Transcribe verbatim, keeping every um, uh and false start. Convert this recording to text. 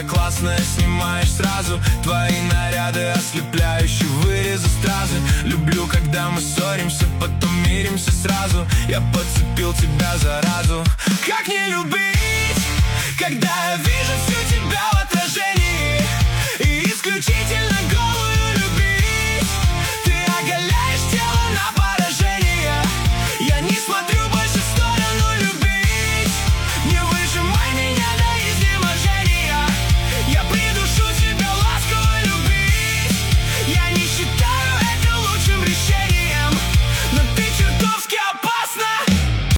такая классная, снимаешь сразу. Твои наряды ослепляющие вырезы стразы. Люблю, когда мы ссоримся, потом миримся сразу. Я подцепил тебя заразу. Как не любить, когда я вижу всю тебя в отражении, и исключительно